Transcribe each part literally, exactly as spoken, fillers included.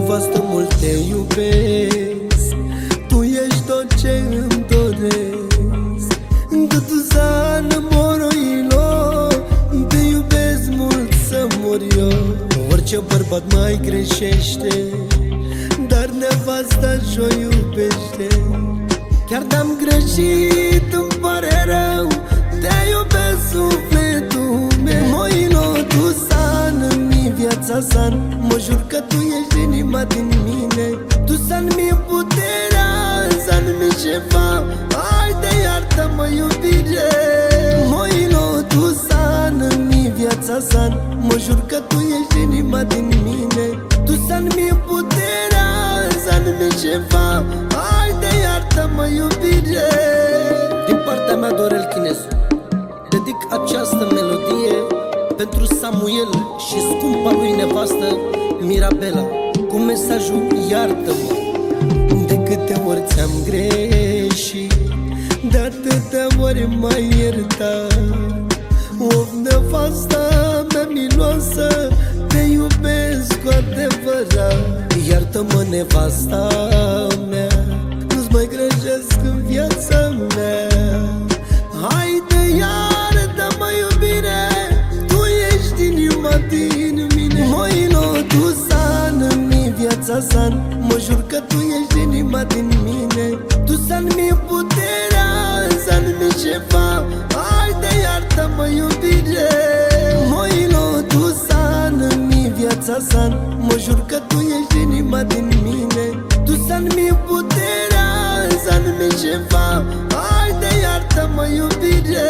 nevastă, mult te iubesc. Tu ești tot ce îmi doresc. Încă tu zană moroilo, te iubesc mult să mor eu. Orice bărbat mai greșește, dar nevasta și-o iubește. Chiar dacă-am greșit, îmi pare rău, te iubesc sufletul meu. Moilo, tu san-mi viața san, mă jur că tu ești inima din mine. Tu san-mi puterea, san-mi ceva, haide iartă-mă iubire. Moilo, tu san-mi viața san, mă jur că tu ești inima din mine. Tu san-mi puterea, san-mi ceva, haide iartă-mă iubire. Din partea mea, Dorel Chinesu, dedic această melodie pentru Samuel și scumpa lui nevastă Mirabela, cu mesajul iartă-mă. De câte ori ți-am greșit, de atâtea ori m-ai iertat. Of, nevasta mea miloasă, te iubesc cu adevărat. Iartă-mă, nevasta mea, nu-ți mai greșesc în viața mea. Haide, iartă-mă iubire, tu ești inima din mine. Moilo, tu san-mi viața san, mă jur că tu ești inima din mine. Tu san-mi puterea, san-mi ceva, haide iartă-mă iubire. Moilo, tu san-mi viața san, mă jur că tu ești inima din mine. Tu san-mi puterea, san-mi ceva, haide iartă-mă iubire.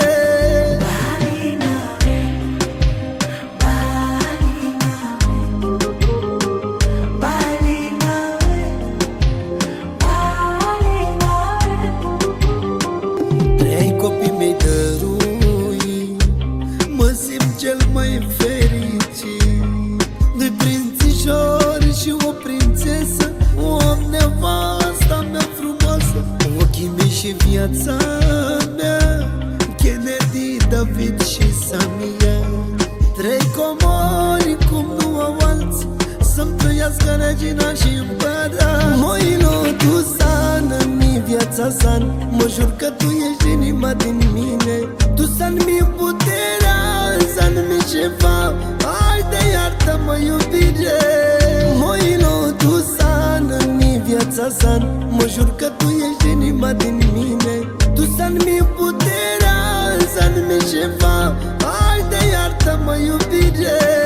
Trei copii mi-ai dăruit, mă simt cel mai fericit. Doi prințișori și o prințesă, o nevasta mea frumoasă. Ochii mei și viața mea, Kennedy, David și Samia. Trei comori cum nu au alți, să-mi trăiască regina și împărat. Moilo, tu san-mi viața san, mă jur că tu ești inima din mine. Tu san-mi puterea, san-mi ceva, haide iartă-mă iubire. Moilo, tu san-mi viața san, mă jur că tu ești inima din mine. Tu san-mi puterea, san-mi ceva, haide iartă-mă iubire.